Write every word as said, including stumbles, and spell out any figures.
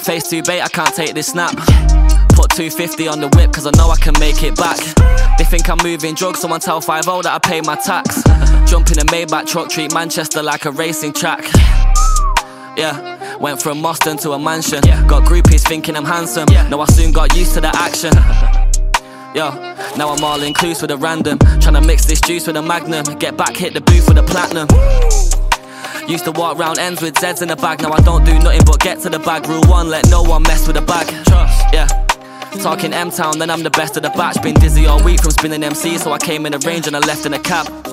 Face too bait, I can't take this snap. Put two fifty on the whip cause I know I can make it back. They think I'm moving drugs, someone tell five oh that I pay my tax. Jump in a Maybach truck, treat Manchester like a racing track. Yeah, went from Moston to a mansion. Got groupies thinking I'm handsome. No, I soon got used to the action. Yo, now I'm all inclusive with a random. Tryna mix this juice with a magnum. Get back, hit the booth with a platinum. Used to walk round ends with Zeds in the bag. Now I don't do nothing but get to the bag. Rule one, let no one mess with the bag. Trust, yeah. Talking M-Town, then I'm the best of the batch. Been dizzy all week from spinning M C, so I came in a range and I left in a cab.